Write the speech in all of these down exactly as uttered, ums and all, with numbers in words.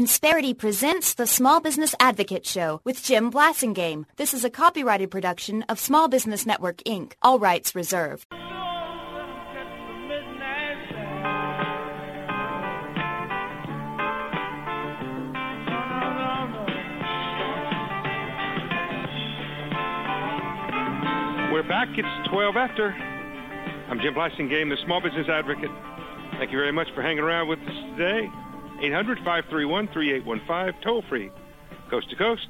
Insperity presents the Small Business Advocate Show with Jim Blasingame. This is a copyrighted production of Small Business Network, Incorporated. All rights reserved. We're back. It's twelve after. I'm Jim Blasingame, the Small Business Advocate. Thank you very much for hanging around with us today. eight hundred, five three one, three eight one five, toll free, coast to coast.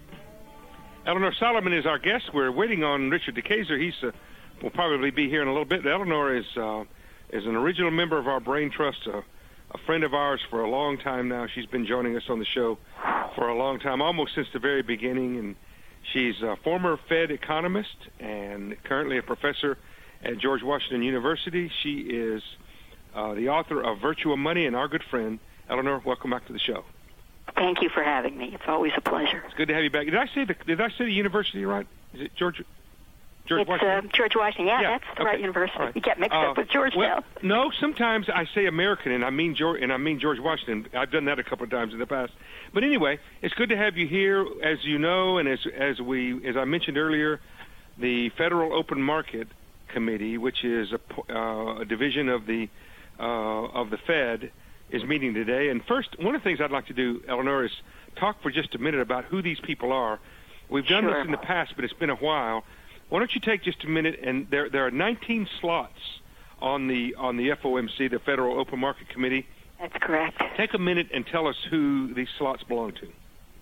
Eleanor Solomon is our guest. We're waiting on Richard DeKaiser. He's uh, will probably be here in a little bit. Eleanor is uh, is an original member of our Brain Trust, uh, a friend of ours for a long time now. She's been joining us on the show for a long time, almost since the very beginning, and she's a former Fed economist and currently a professor at George Washington University. She is uh, the author of Virtue of Money, and our good friend, Eleanor, welcome back to the show. Thank you for having me. It's always a pleasure. It's good to have you back. Did I say the Did I say the university right? Is it George? George it's, Washington. Uh, George Washington. Yeah, yeah. that's the okay. right university. Right. You get mixed uh, up with Georgetown. Well, no, sometimes I say American and I mean George and I mean George Washington. I've done that a couple of times in the past. But anyway, it's good to have you here. As you know, and as as we as I mentioned earlier, the Federal Open Market Committee, which is a, uh, a division of the uh, of the Fed, is meeting today. And first, one of the things I'd like to do, Eleanor, is talk for just a minute about who these people are. We've done sure. this in the past, but it's been a while. Why don't you take just a minute, and there there are nineteen slots on the on the F O M C, the Federal Open Market Committee. That's correct. Take a minute and tell us who these slots belong to.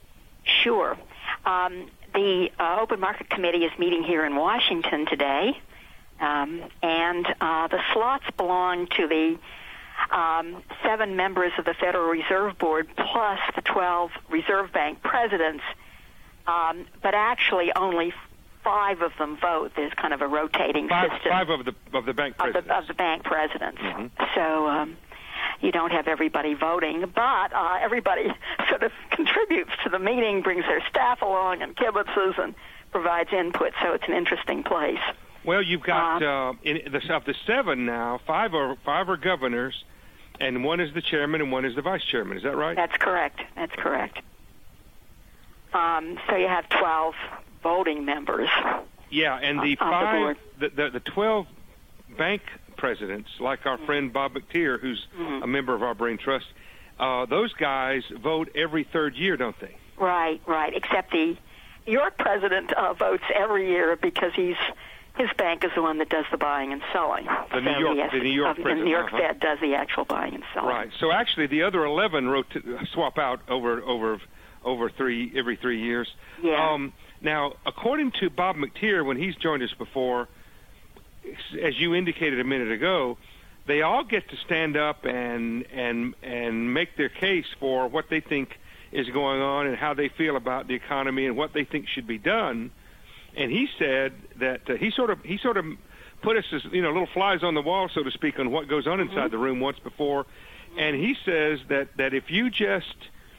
Sure. Um, the uh, Open Market Committee is meeting here in Washington today, um, and uh, the slots belong to the um, seven members of the Federal Reserve Board plus the twelve Reserve Bank presidents, um, but actually only five of them vote. There's kind of a rotating five, system. Five of the of the bank presidents. Of the, of the bank presidents. Mm-hmm. So um, you don't have everybody voting, but uh, everybody sort of contributes to the meeting, brings their staff along and kibitzes and provides input. So it's an interesting place. Well, you've got uh, uh, in the, of the seven now, five are five are governors, and one is the chairman and one is the vice chairman. Is that right? That's correct. That's correct. Um, so you have twelve voting members. Yeah, and the on five, the, the, the, the twelve bank presidents, like our mm-hmm. friend Bob McTeer, who's mm-hmm. a member of our Brain Trust, uh, those guys vote every third year, don't they? Right, right. Except the New York president uh, votes every year because he's his bank is the one that does the buying and selling. The so New York, has, the New York uh, president. The New York uh-huh. Fed does the actual buying and selling. Right. So actually, the other eleven wrote to, swap out over over over three every three years. Yeah. Um, now, according to Bob McTeer, when he's joined us before, as you indicated a minute ago, they all get to stand up and and and make their case for what they think is going on and how they feel about the economy and what they think should be done. And he said that uh, he sort of he sort of put us as, you know, little flies on the wall, so to speak, on what goes on inside mm-hmm. the room once before. And he says that that if you just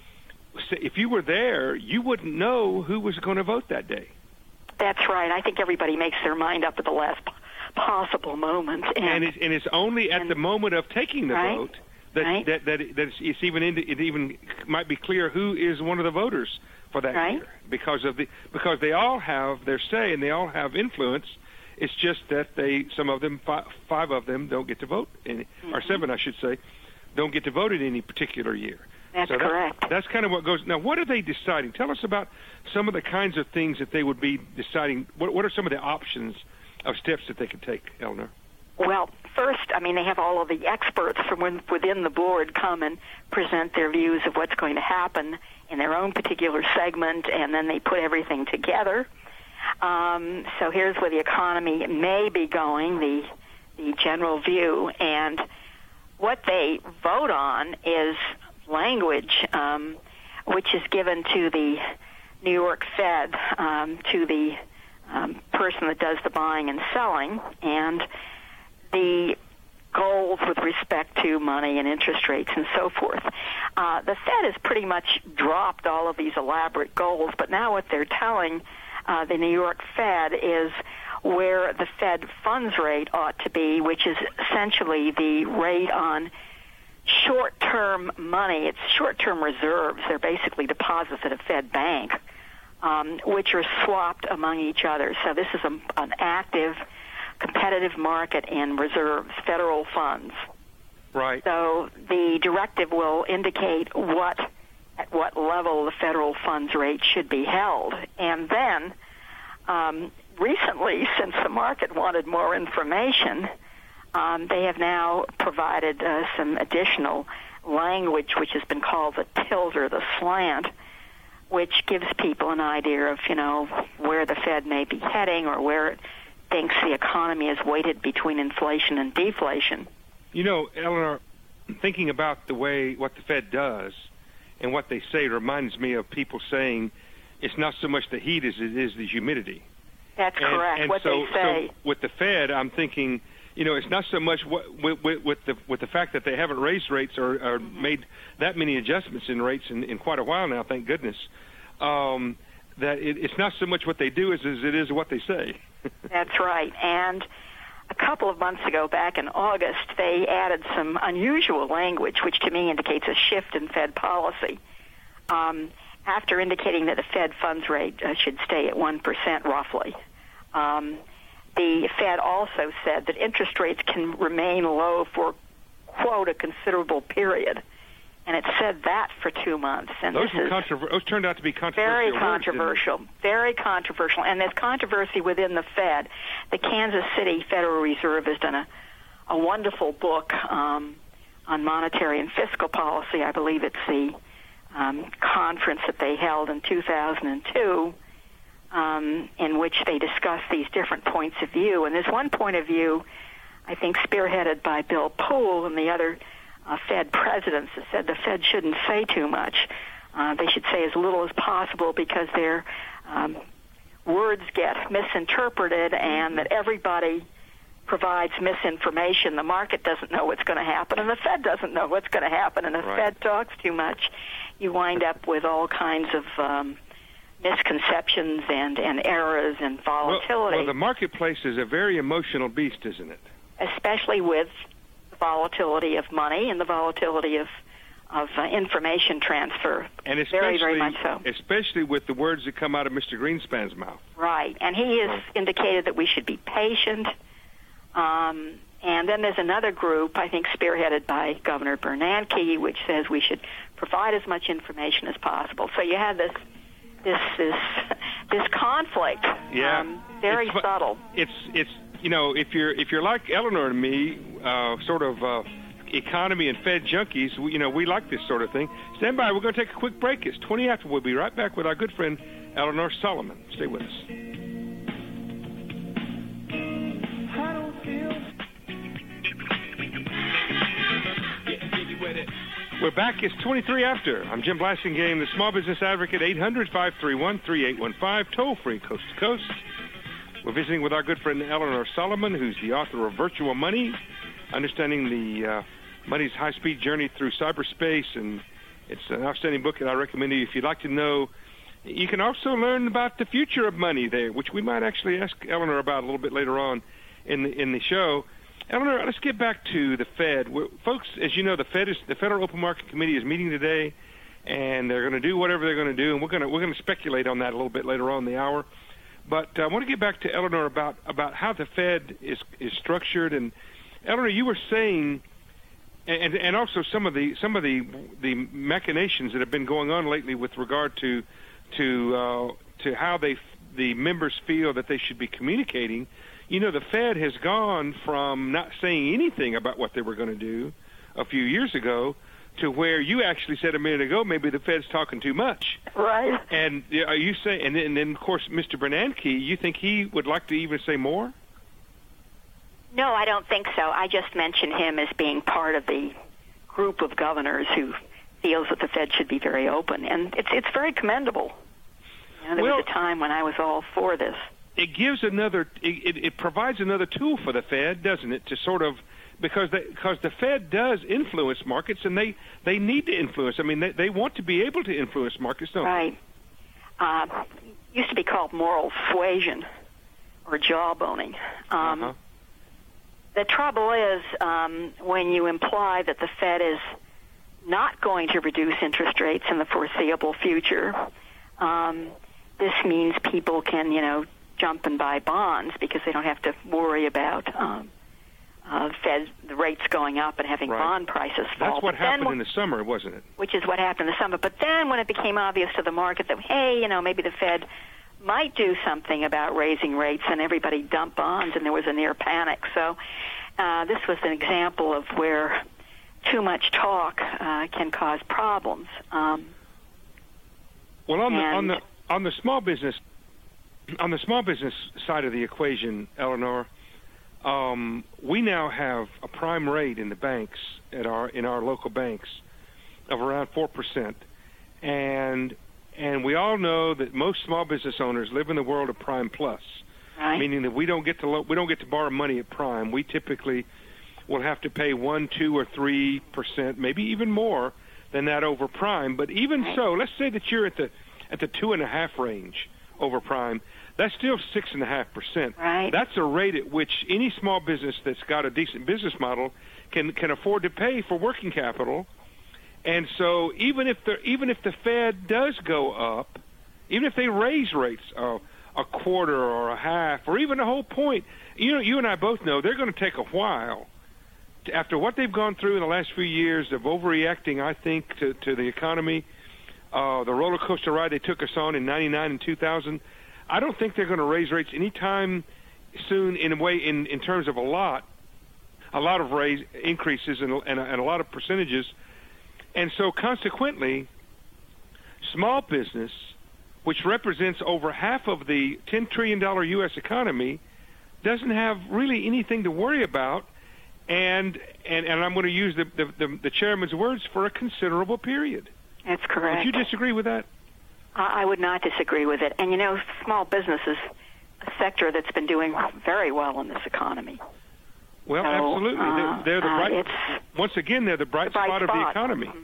if you were there, you wouldn't know who was going to vote that day. That's right. I think everybody makes their mind up at the last possible moment. And, and, it's, and it's only at and, the moment of taking the right, vote that, right. that, that, that it's, it's even in, it even might be clear who is one of the voters for that right. year, because of the because they all have their say and they all have influence. It's just that they some of them five, five of them don't get to vote, in, mm-hmm. or seven I should say, don't get to vote in any particular year. That's so that, correct. That's kind of what goes. Now, what are they deciding? Tell us about some of the kinds of things that they would be deciding. What, what are some of the options of steps that they could take, Eleanor? Well, first, I mean, they have all of the experts from within the board come and present their views of what's going to happen in their own particular segment, and then they put everything together. Um, so here's where the economy may be going, the the general view, and what they vote on is language um, which is given to the New York Fed, um, to the um, person that does the buying and selling, and the goals with respect to money and interest rates and so forth. Uh, the Fed has pretty much dropped all of these elaborate goals, but now what they're telling uh, the New York Fed is where the Fed funds rate ought to be, which is essentially the rate on short-term money. It's short-term reserves. They're basically deposits at a Fed bank, um, which are swapped among each other. So this is a, an active, competitive market in reserves, federal funds. Right. So the directive will indicate what at what level the federal funds rate should be held. And then um, recently, since the market wanted more information, um, they have now provided uh, some additional language, which has been called the tilt or the slant, which gives people an idea of, you know, where the Fed may be heading or where it thinks the economy is weighted between inflation and deflation. You know, Eleanor, thinking about the way what the Fed does and what they say reminds me of people saying it's not so much the heat as it is the humidity. That's and, correct, and what so, they say. So with the Fed, I'm thinking, you know, it's not so much what, with, with, with the with the fact that they haven't raised rates or, or mm-hmm. made that many adjustments in rates in, in quite a while now, thank goodness, um, that it, it's not so much what they do as, as it is what they say. That's right. And a couple of months ago, back in August, they added some unusual language, which to me indicates a shift in Fed policy. Um, after indicating that the Fed funds rate uh, should stay at one percent roughly, um, the Fed also said that interest rates can remain low for, quote, a considerable period. And it said that for two months. And those, this were is controver- those turned out to be controversial. Very words, controversial. Very controversial. And there's controversy within the Fed. The Kansas City Federal Reserve has done a, a wonderful book um, on monetary and fiscal policy. I believe it's the um, conference that they held in two thousand two, um, in which they discuss these different points of view. And there's one point of view, I think, spearheaded by Bill Poole and the other Uh, Fed presidents that said the Fed shouldn't say too much. Uh, they should say as little as possible because their um, words get misinterpreted and that everybody provides misinformation. The market doesn't know what's going to happen and the Fed doesn't know what's going to happen. And if the right. Fed talks too much, you wind up with all kinds of um, misconceptions and, and errors and volatility. Well, well, the marketplace is a very emotional beast, isn't it? Especially with volatility of money and the volatility of of uh, information transfer. And especially, very, very much so. Especially with the words that come out of Mister Greenspan's mouth. Right. And he has indicated that we should be patient. Um, and then there's another group, I think spearheaded by Governor Bernanke, which says we should provide as much information as possible. So you have this this this this conflict. Yeah. Um, very it's, subtle. It's it's you know, if you're if you're like Eleanor and me, uh, sort of uh, economy and Fed junkies, we, you know, we like this sort of thing. Stand by. We're going to take a quick break. It's twenty after. We'll be right back with our good friend Eleanor Solomon. Stay with us. I don't feel... We're back. It's twenty-three after. I'm Jim Blasingame, the Small Business Advocate, eight hundred, five three one, three eight one five, toll-free coast to coast. We're visiting with our good friend Eleanor Solomon, who's the author of Virtual Money, Understanding the uh, Money's High-Speed Journey Through Cyberspace, and it's an outstanding book that I recommend to you if you'd like to know. You can also learn about the future of money there, which we might actually ask Eleanor about a little bit later on in the, in the show. Eleanor, let's get back to the Fed. We're, folks, as you know, the Fed is the Federal Open Market Committee is meeting today, and they're going to do whatever they're going to do, and we're going to we're going to speculate on that a little bit later on in the hour. But uh, I want to get back to Eleanor about, about how the Fed is is structured. And Eleanor, you were saying, and and also some of the some of the the machinations that have been going on lately with regard to to uh, to how they the members feel that they should be communicating. You know, the Fed has gone from not saying anything about what they were going to do a few years ago to where you actually said a minute ago, maybe the Fed's talking too much. Right. And are you saying, and then, and then, of course, Mister Bernanke, you think he would like to even say more? No, I don't think so. I just mentioned him as being part of the group of governors who feels that the Fed should be very open. And it's it's very commendable. You know, there well, was a time when I was all for this. It gives another, it, it, it provides another tool for the Fed, doesn't it, to sort of, because they, because the Fed does influence markets, and they, they need to influence. I mean, they, they want to be able to influence markets, don't right. they? Right. Uh, used to be called moral suasion or jawboning. Um, uh-huh. The trouble is um, when you imply that the Fed is not going to reduce interest rates in the foreseeable future, um, this means people can, you know, jump and buy bonds because they don't have to worry about um, uh, Fed the rates going up and having right. bond prices fall. That's what but happened then, in the summer, wasn't it? Which is what happened in the summer. But then when it became obvious to the market that, hey, you know, maybe the Fed might do something about raising rates, and everybody dumped bonds, and there was a near panic. So uh, this was an example of where too much talk uh, can cause problems. Um, well, on the on the on the small business on the small business side of the equation, Eleanor, um, we now have a prime rate in the banks at our in our local banks of around four percent, and and we all know that most small business owners live in the world of prime plus, right. meaning that we don't get to lo- we don't get to borrow money at prime. We typically will have to pay one, two, or three percent, maybe even more than that over prime. But even right. so, let's say that you're at the at the two and a half range over prime. That's still six and a half percent. Right. That's a rate at which any small business that's got a decent business model can can afford to pay for working capital. And so, even if the even if the Fed does go up, even if they raise rates uh, a quarter or a half or even a whole point, you know, you and I both know they're going to take a while. After what they've gone through in the last few years of overreacting, I think, to, to the economy, uh, the roller coaster ride they took us on in ninety-nine and two thousand, I don't think they're going to raise rates anytime soon. In a way, in, in terms of a lot, a lot of raise increases and, and, and a lot of percentages, and so consequently, small business, which represents over half of the ten trillion dollars U S economy, doesn't have really anything to worry about. And, and and I'm going to use the, the, the, the chairman's words, for a considerable period. That's correct. Would you disagree with that? I would not disagree with it. And, you know, small business is a sector that's been doing very well in this economy. Well, so, absolutely. Uh, they're, they're the bright, uh, it's once again, they're the bright, the bright spot, spot of the economy. Mm-hmm.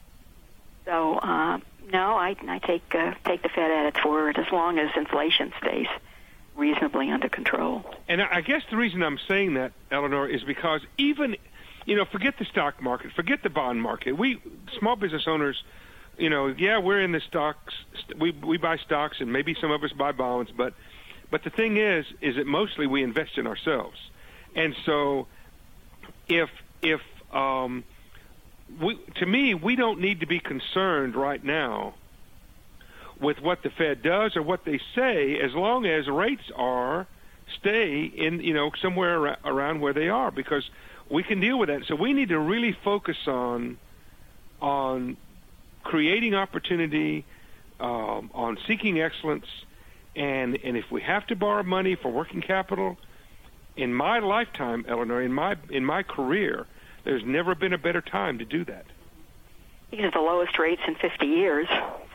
So, uh, no, I, I take uh, take the Fed at its word as long as inflation stays reasonably under control. And I guess the reason I'm saying that, Eleanor, is because even, you know, forget the stock market, forget the bond market. We small business owners, you know, yeah, we're in the stocks. We we buy stocks, and maybe some of us buy bonds. But but the thing is, is that mostly we invest in ourselves. And so, if if um, we, to me, we don't need to be concerned right now with what the Fed does or what they say, as long as rates are stay in, you know, somewhere ar- around where they are, because we can deal with that. So we need to really focus on on creating opportunity, um, on seeking excellence, and and if we have to borrow money for working capital, in my lifetime, Eleanor, in my in my career, there's never been a better time to do that. These are the lowest rates in fifty years.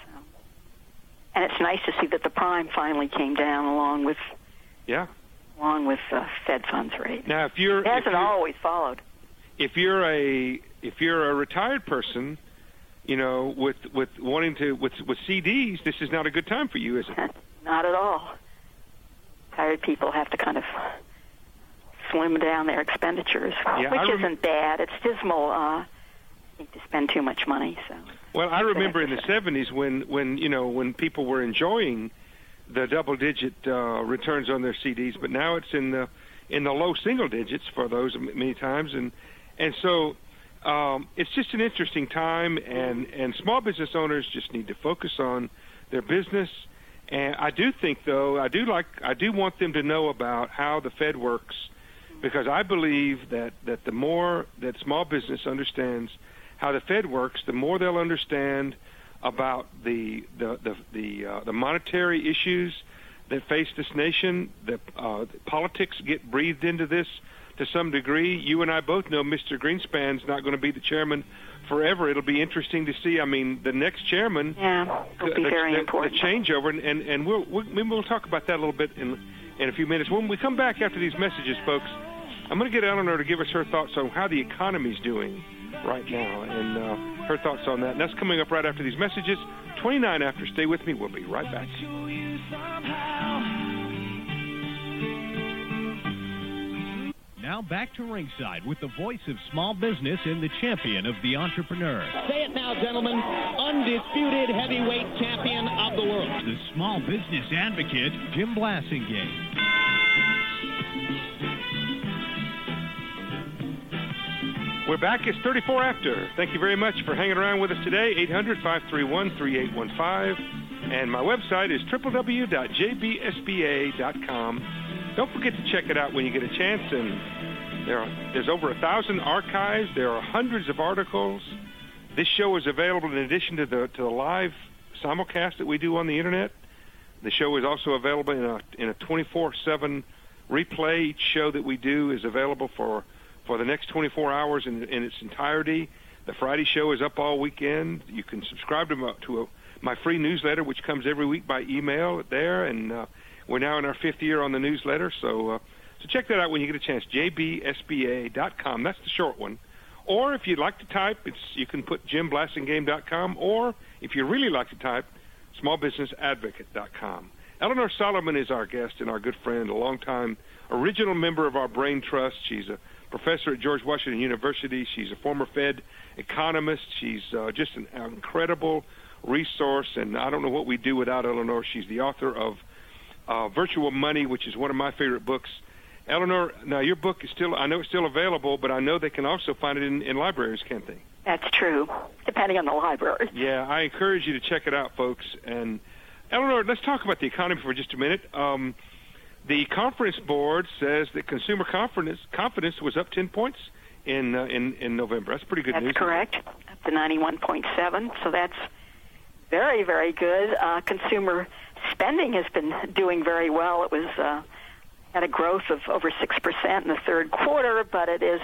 And it's nice to see that the prime finally came down along with, yeah, along with uh, Fed funds rate. Now, if you're, it hasn't if you're, always followed. If you're a if you're a retired person, you know, with with wanting to with with C Ds, this is not a good time for you, is it? Not at all. Retired people have to kind of slim down their expenditures, yeah, which rem- isn't bad. It's dismal, uh, I think, to spend too much money. So. Well, I remember in the seventies when, when you know when people were enjoying the double-digit uh, returns on their C Ds, but now it's in the in the low single digits for those many times, and and so um, it's just an interesting time, and and small business owners just need to focus on their business. And I do think, though, I do like I do want them to know about how the Fed works, because I believe that that the more that small business understands how the Fed works, the more they'll understand about the the the the, uh, the monetary issues that face this nation. The uh, politics get breathed into this to some degree. You and I both know Mister Greenspan's not going to be the chairman forever. It'll be interesting to see. I mean, the next chairman, yeah, will be the, very the, important. The changeover, and and, and we'll, we'll we'll talk about that a little bit in in a few minutes. When we come back after these messages, folks, I'm going to get Eleanor to give us her thoughts on how the economy's doing right now, and uh, her thoughts on that. And that's coming up right after these messages. twenty-nine after. Stay with me. We'll be right back. Now back to ringside with the voice of small business and the champion of the entrepreneur. Say it now, gentlemen. Undisputed heavyweight champion of the world. The small business advocate, Jim Blasingame. We're back. It's thirty-four after. Thank you very much for hanging around with us today. eight hundred, five three one, three eight one five. And my website is w w w dot j b s b a dot com. Don't forget to check it out when you get a chance. And there are, there's over a thousand archives. There are hundreds of articles. This show is available in addition to the to the live simulcast that we do on the internet. The show is also available in a in a twenty-four seven replay. Each show that we do is available for, for the next twenty-four hours in, in its entirety. The Friday show is up all weekend. You can subscribe to my, to a, my free newsletter, which comes every week by email there, and uh, we're now in our fifth year on the newsletter, so uh, so check that out when you get a chance, j b s b a dot com. That's the short one. Or if you'd like to type, it's you can put jim blasingame dot com, or if you really like to type, small business advocate dot com. Eleanor Solomon is our guest and our good friend, a longtime original member of our Brain Trust. She's a professor at George Washington University. She's a former Fed economist. She's uh, just an incredible resource, and I don't know what we'd do without Eleanor. She's the author of uh, Virtual Money, which is one of my favorite books. Eleanor, now your book is still, I know it's still available, but I know they can also find it in, in libraries, can't they? That's true, depending on the library. Yeah, I encourage you to check it out, folks. And Eleanor, let's talk about the economy for just a minute. Um, the conference board says that consumer confidence confidence was up ten points in uh, in, in November. That's pretty good that's news. That's correct, up to ninety-one point seven, so that's very, very good. Uh, consumer spending has been doing very well. It was uh, had a growth of over six percent in the third quarter, but it is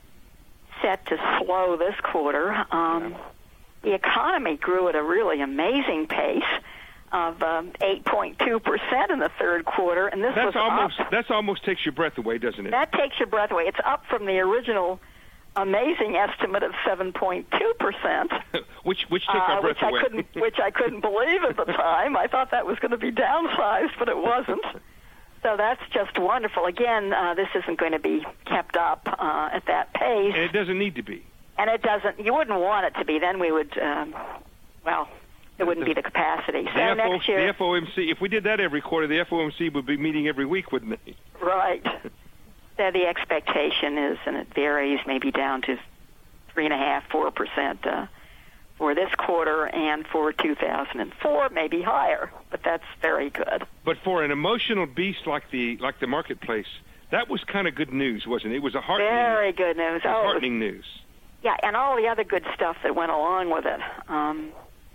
set to slow this quarter. Um, yeah. The economy grew at a really amazing pace of um, eight point two percent in the third quarter, and this that's was almost up. That's almost takes your breath away, doesn't it? That takes your breath away. It's up from the original amazing estimate of seven point two percent, which which took uh, our breath which away. I couldn't, which I couldn't believe at the time. I thought that was going to be downsized, but it wasn't. So that's just wonderful. Again, uh, this isn't going to be kept up uh, at that pace. And it doesn't need to be. And it doesn't. You wouldn't want it to be. Then we would, um, well, there wouldn't be the capacity. So the next year, the F O M C. If we did that every quarter, the F O M C would be meeting every week, wouldn't it? Right. So the expectation is, and it varies, maybe down to three and a half, four percent uh, for this quarter, and for two thousand four, maybe higher. But that's very good. But for an emotional beast like the like the marketplace, that was kind of good news, wasn't it? It was a heartening, very good news. Oh, heartening was, news. Yeah, and all the other good stuff that went along with it. Um,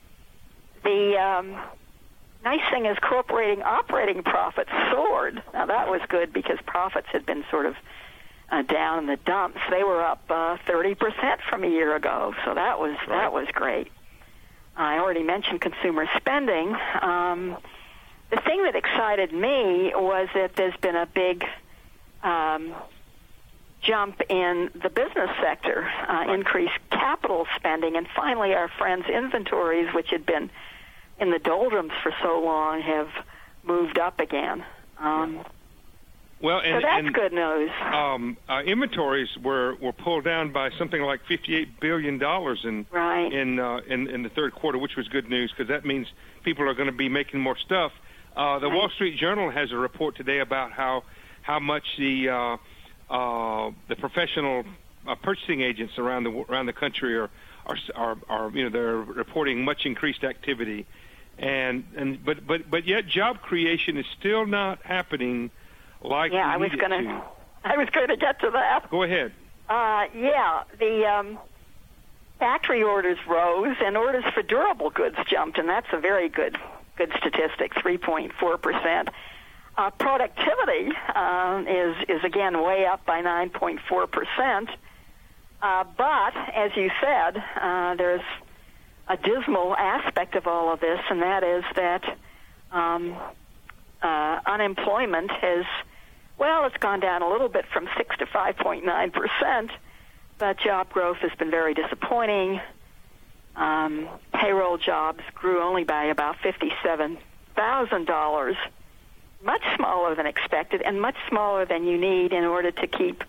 the um, nice thing is corporating operating profits soared. Now, that was good because profits had been sort of uh, down in the dumps. They were up uh, thirty percent from a year ago, so that was right. that was great. I already mentioned consumer spending. Um, the thing that excited me was that there's been a big um, jump in the business sector, uh, right. increased capital spending, and finally our friends' inventories, which had been in the doldrums for so long, have moved up again. Um, well, and, so that's and, good news. Um, uh, inventories were, were pulled down by something like fifty-eight billion dollars in, right. in, uh, in in the third quarter, which was good news because that means people are going to be making more stuff. Uh, the right. Wall Street Journal has a report today about how how much the uh, uh, the professional uh, purchasing agents around the around the country are are, are are you know they're reporting much increased activity, and and but but but yet job creation is still not happening. Like yeah, I was going to. I was going to get to that. Go ahead. Uh, yeah, the um, factory orders rose, and orders for durable goods jumped, and that's a very good good statistic, three point four percent. Uh, productivity uh, is is again way up by nine point four percent. Uh, but as you said, uh, there's a dismal aspect of all of this, and that is that. Um, Uh, unemployment has, well, it's gone down a little bit from six to five point nine percent, but job growth has been very disappointing. Um, payroll jobs grew only by about fifty-seven thousand dollars, much smaller than expected and much smaller than you need in order to keep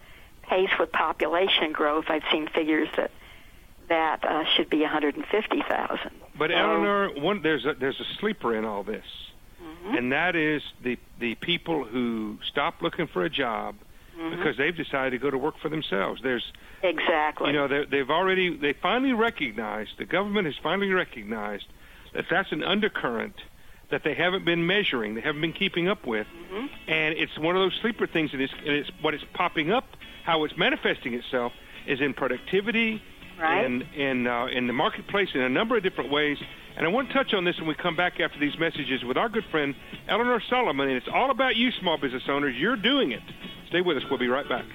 pace with population growth, I've seen figures that that uh, should be one hundred fifty thousand. But so, Eleanor, one, there's a, there's a sleeper in all this, mm-hmm. and that is the the people who stop looking for a job mm-hmm. because they've decided to go to work for themselves. There's exactly, you know, they've already they finally recognized, the government has finally recognized that that's an undercurrent that they haven't been measuring, they haven't been keeping up with, mm-hmm. and it's one of those sleeper things. And it's, and it's what it's popping up, how it's manifesting itself is in productivity. Right. In in, uh, in the marketplace in a number of different ways. And I want to touch on this when we come back after these messages with our good friend Eleanor Solomon. And it's all about you, small business owners. You're doing it. Stay with us. We'll be right back.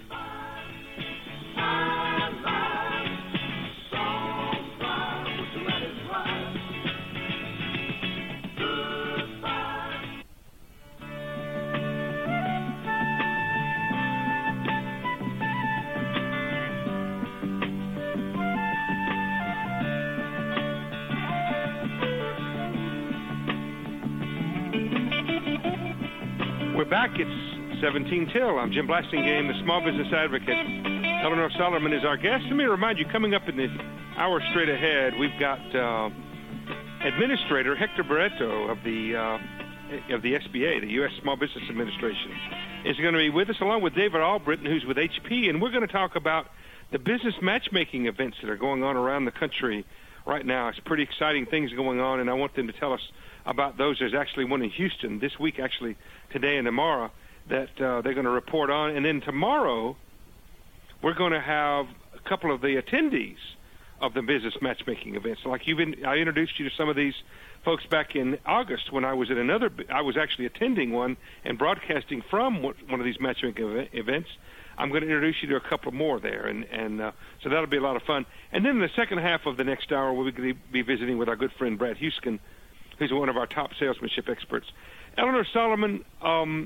We're back. It's seventeen till. I'm Jim Blasingame, the Small Business Advocate. Eleanor Solomon is our guest. Let me remind you, coming up in the hour straight ahead, we've got uh, Administrator Hector Barreto of the uh, of the S B A, the U S Small Business Administration, is going to be with us, along with David Albritton, who's with H P, and we're going to talk about the business matchmaking events that are going on around the country right now. It's pretty exciting things going on, and I want them to tell us about those. There's actually one in Houston this week, actually today and tomorrow, that uh, they're going to report on. And then tomorrow, we're going to have a couple of the attendees of the business matchmaking events. Like you've been, I introduced you to some of these folks back in August when I was at another, I was actually attending one and broadcasting from one of these matchmaking events. I'm going to introduce you to a couple more there, and, and uh, so that'll be a lot of fun. And then in the second half of the next hour, we'll be visiting with our good friend Brad Huskin, who's one of our top salesmanship experts. Eleanor Solomon, um,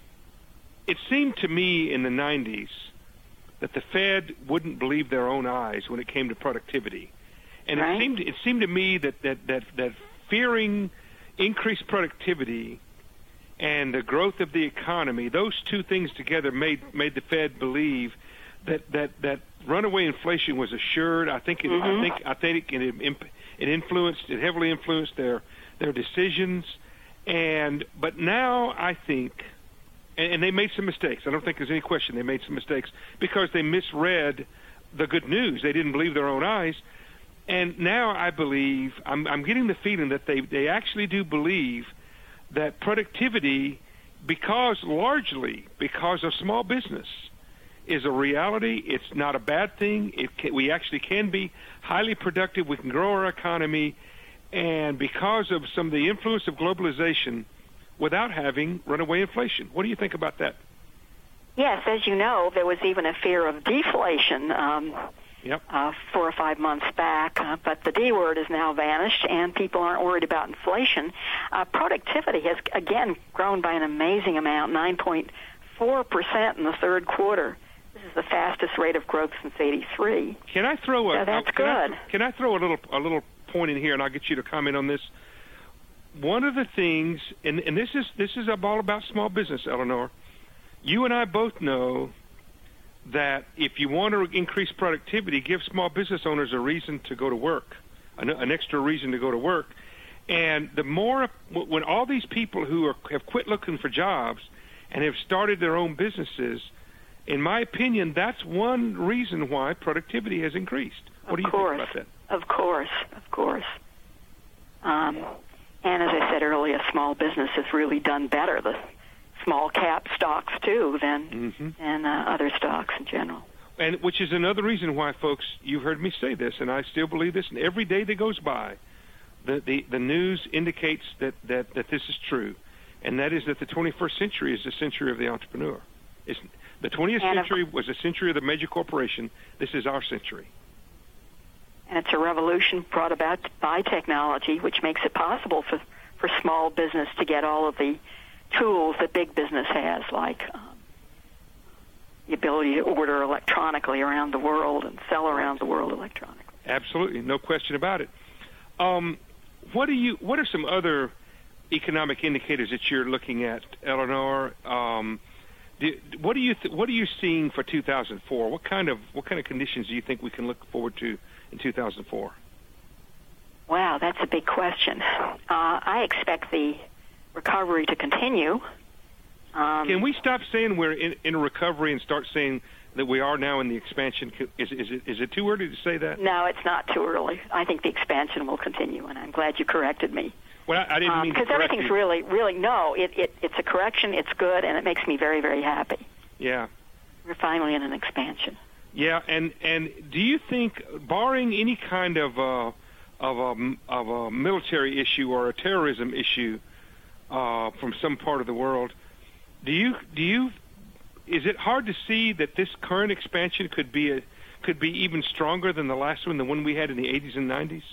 it seemed to me in the nineties that the Fed wouldn't believe their own eyes when it came to productivity. And right. it seemed it seemed to me that, that, that, that fearing increased productivity and the growth of the economy, those two things together made made the Fed believe that, that, that runaway inflation was assured. I think it, mm-hmm. I think I think it, it influenced it heavily influenced their their decisions. And but now I think, and, and they made some mistakes. I don't think there's any question they made some mistakes because they misread the good news. They didn't believe their own eyes. And now I believe, I'm, I'm getting the feeling that they, they actually do believe that productivity, because largely because of small business, is a reality. It's not a bad thing. It can, we actually can be highly productive. We can grow our economy. And because of some of the influence of globalization, without having runaway inflation. What do you think about that? Yes, as you know, there was even a fear of deflation um, yep. uh, four or five months back, uh, but the D word has now vanished, and people aren't worried about inflation. Uh, productivity has, again, grown by an amazing amount, nine point four percent in the third quarter. This is the fastest rate of growth since eighty-three. Can I throw a? So that's can good. I, can I throw a little a little point in here, and I'll get you to comment on this. One of the things, and, and this is this is all about small business, Eleanor. You and I both know that if you want to increase productivity, give small business owners a reason to go to work, an, an extra reason to go to work. And the more, when all these people who are, have quit looking for jobs and have started their own businesses, in my opinion, that's one reason why productivity has increased. What do you think about that? Of course, of course. Um, and as I said earlier, small business has really done better. The small cap stocks too than mm-hmm. than uh, other stocks in general. And which is another reason why, folks, you've heard me say this, and I still believe this. And every day that goes by, the the, the news indicates that, that, that this is true, and that is that the twenty-first century is the century of the entrepreneur. It's, the twentieth and century of, was the century of the major corporation. This is our century. And it's a revolution brought about by technology, which makes it possible for, for small business to get all of the tools that big business has, like um, the ability to order electronically around the world and sell around the world electronically. Absolutely, no question about it. Um, what do you? What are some other economic indicators that you're looking at, Eleanor, um, do, what are you th- what are you seeing for two thousand four? What kind of what kind of conditions do you think we can look forward to in two thousand four? Wow, that's a big question. Uh, I expect the recovery to continue. Um, Can we stop saying we're in, in a recovery and start saying that we are now in the expansion? Is, is, it, is it too early to say that? No, it's not too early. I think the expansion will continue, and I'm glad you corrected me. Well, I, I didn't um, mean because to correct everything's you. really, really no. It, it it's a correction. It's good, and it makes me very, very happy. Yeah. We're finally in an expansion. Yeah, and and do you think, barring any kind of uh, of a of a military issue or a terrorism issue uh, from some part of the world, do you do you is it hard to see that this current expansion could be a could be even stronger than the last one, the one we had in the eighties and nineties?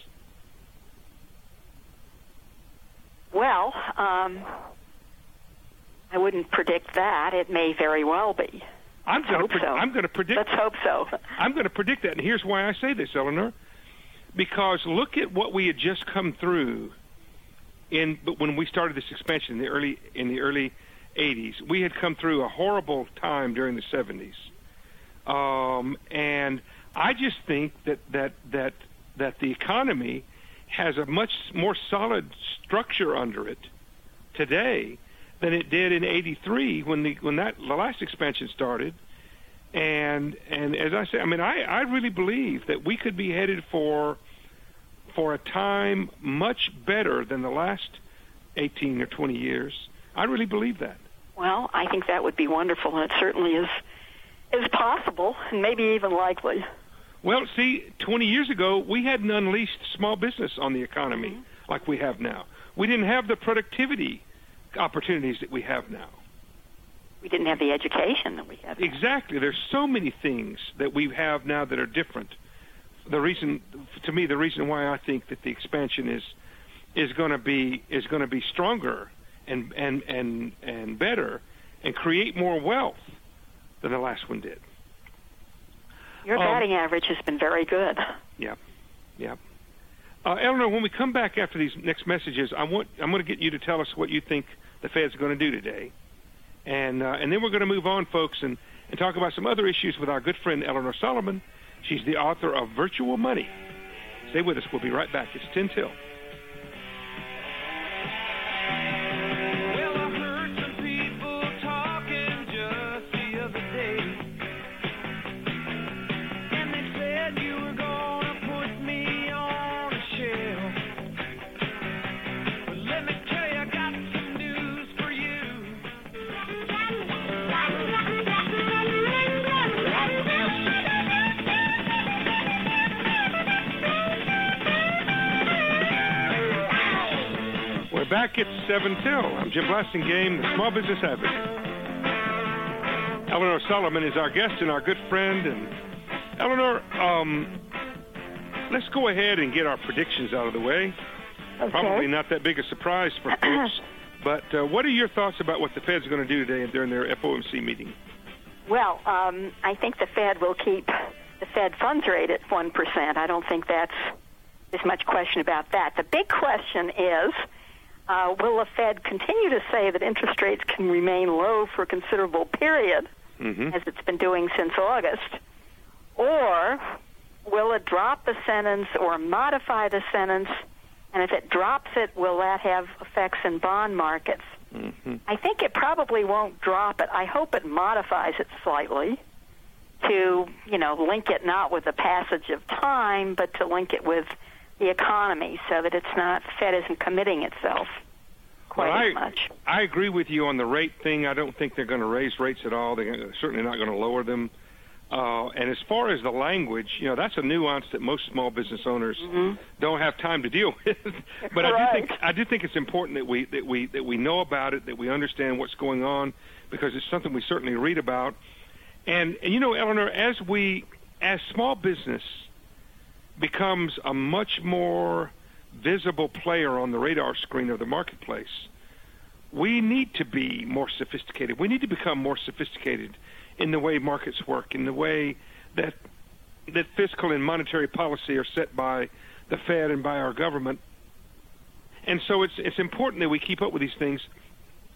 Well, um, I wouldn't predict that. It may very well be. I'm going to. so. I'm going to predict. Let's hope so. I'm going to predict that, and here's why I say this, Eleanor. Because look at what we had just come through in. But when we started this expansion in the early in the early eighties, we had come through a horrible time during the seventies, um, and I just think that that that that the economy has a much more solid structure under it today than it did in eighty-three when the when that the last expansion started. And and as I say, I mean, I, I really believe that we could be headed for for a time much better than the last eighteen or twenty years. I really believe that. Well, I think that would be wonderful, and it certainly is is possible, and maybe even likely. Well, see, twenty years ago, we hadn't unleashed small business on the economy mm-hmm. like we have now. We didn't have the productivity opportunities that we have now. We didn't have the education that we have now. Exactly. There's so many things that we have now that are different. The reason, to me, the reason why I think that the expansion is is going to be is going to be stronger and and and and better and create more wealth than the last one did. Your batting um, average has been very good. Yeah, yeah. Uh, Eleanor, when we come back after these next messages, I want I'm going to get you to tell us what you think the Fed's going to do today, and uh, and then we're going to move on, folks, and, and talk about some other issues with our good friend Eleanor Solomon. She's the author of Virtual Money. Stay with us. We'll be right back. It's ten till. Back at seven till. I'm Jim Blasingame, the Small Business Advocate. Eleanor Solomon is our guest and our good friend. And Eleanor, um, let's go ahead and get our predictions out of the way. Okay. Probably not that big a surprise for folks. But uh, what are your thoughts about what the Fed's going to do today during their F O M C meeting? Well, um, I think the Fed will keep the Fed funds rate at one percent. I don't think that's there's much question about that. The big question is, Uh, will the Fed continue to say that interest rates can remain low for a considerable period, mm-hmm. as it's been doing since August, or will it drop the sentence or modify the sentence, and if it drops it, will that have effects in bond markets? Mm-hmm. I think it probably won't drop it. I hope it modifies it slightly to, you know, link it not with the passage of time, but to link it with the economy, so that it's not, Fed isn't committing itself quite well, as I, much. I agree with you on the rate thing. I don't think they're going to raise rates at all. They're certainly not going to lower them. Uh, and as far as the language, you know, that's a nuance that most small business owners mm-hmm. don't have time to deal with. But right. I do think I do think it's important that we that we that we know about it, that we understand what's going on, because it's something we certainly read about. And and you know, Eleanor, as we as small business becomes a much more visible player on the radar screen of the marketplace, we need to be more sophisticated. We need to become more sophisticated in the way markets work, in the way that that fiscal and monetary policy are set by the Fed and by our government. And so it's it's important that we keep up with these things.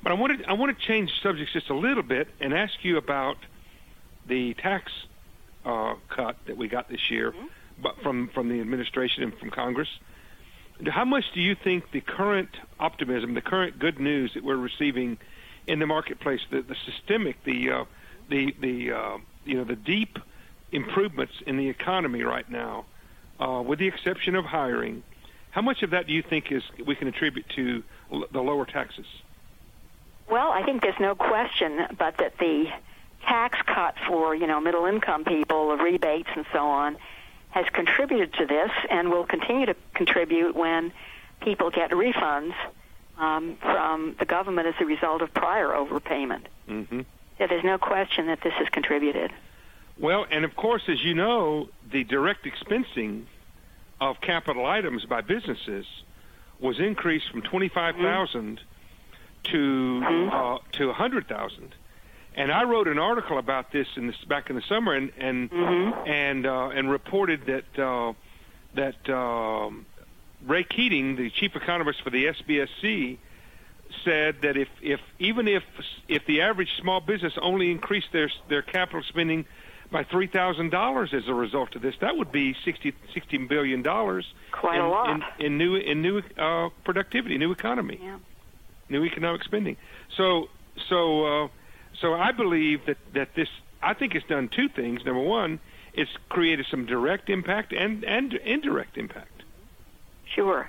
But I wanted I want to change subjects just a little bit and ask you about the tax uh, cut that we got this year, mm-hmm. but from from the administration and from Congress. How much do you think the current optimism, the current good news that we're receiving in the marketplace, the, the systemic, the uh, the the uh, you know the deep improvements in the economy right now, uh, with the exception of hiring, how much of that do you think is we can attribute to l- the lower taxes? Well, I think there's no question, but that the tax cut for you know middle income people, the rebates and so on, has contributed to this and will continue to contribute when people get refunds um, from the government as a result of prior overpayment. Mm-hmm. So there's no question that this has contributed. Well, and of course, as you know, the direct expensing of capital items by businesses was increased from twenty-five thousand mm-hmm. to mm-hmm. uh, to one hundred thousand. And I wrote an article about this in this back in the summer, and and mm-hmm. and uh, and reported that uh, that um, Ray Keating, the chief economist for the S B S C, said that if, if even if if the average small business only increased their their capital spending by three thousand dollars as a result of this, that would be sixty billion dollars. Quite in, a lot. in, in new in new uh, productivity, new economy, yeah. new economic spending. So so. Uh, So I believe that, that this, I think it's done two things. Number one, it's created some direct impact and, and indirect impact. Sure.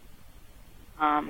Um,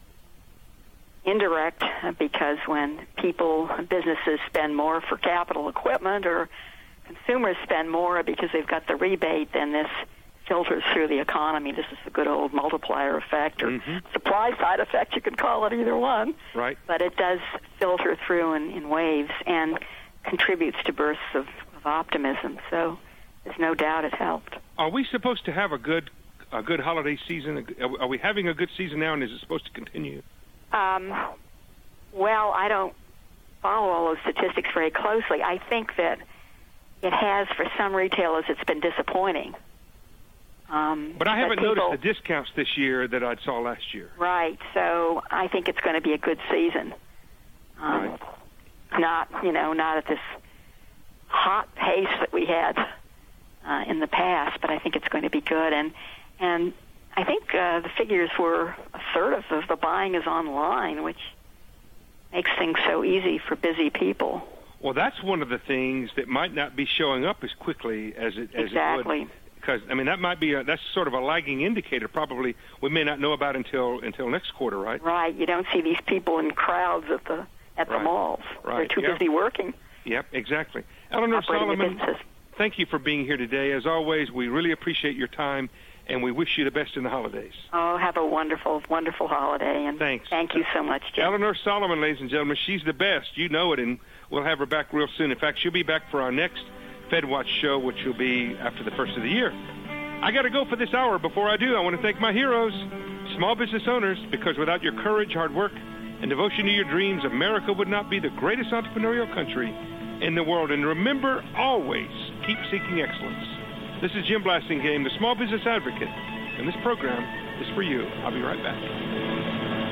indirect, because when people, businesses spend more for capital equipment, or consumers spend more because they've got the rebate, then this filters through the economy. This is the good old multiplier effect, or mm-hmm. supply side effect. You could call it either one. Right. But it does filter through in, in waves and contributes to bursts of, of optimism. So there's no doubt it helped. Are we supposed to have a good a good holiday season? Are we having a good season now, and is it supposed to continue? Um, well, I don't follow all those statistics very closely. I think that it has, for some retailers, it's been disappointing. Um, but I haven't people, noticed the discounts this year that I saw last year. Right, so I think it's going to be a good season. Um, right. Not, you know, not at this hot pace that we had uh, in the past, but I think it's going to be good. And and I think uh, the figures were a third of the, the buying is online, which makes things so easy for busy people. Well, that's one of the things that might not be showing up as quickly as it as exactly. it would. Because I mean, that might be a, that's sort of a lagging indicator. Probably we may not know about until until next quarter, right? Right. You don't see these people in crowds at the at the right. malls. Right. They're too yep. busy working. Yep, exactly. Eleanor Solomon, thank you for being here today. As always, we really appreciate your time, and we wish you the best in the holidays. Oh, have a wonderful, wonderful holiday, and thanks. Thank you so much, Jim. Eleanor Solomon, ladies and gentlemen, she's the best. You know it, and we'll have her back real soon. In fact, she'll be back for our next FedWatch show, which will be after the first of the year. I got to go for this hour. Before I do, I want to thank my heroes, small business owners, because without your courage, hard work, and devotion to your dreams, America would not be the greatest entrepreneurial country in the world. And remember, always keep seeking excellence. This is Jim Blasingame, the Small Business Advocate, and this program is for you. I'll be right back.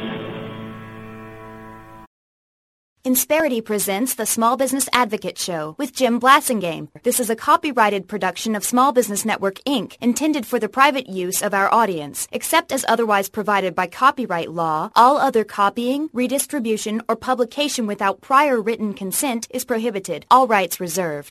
Insperity presents the Small Business Advocate Show with Jim Blasingame. This is a copyrighted production of Small Business Network, Incorporated, intended for the private use of our audience. Except as otherwise provided by copyright law, all other copying, redistribution, or publication without prior written consent is prohibited. All rights reserved.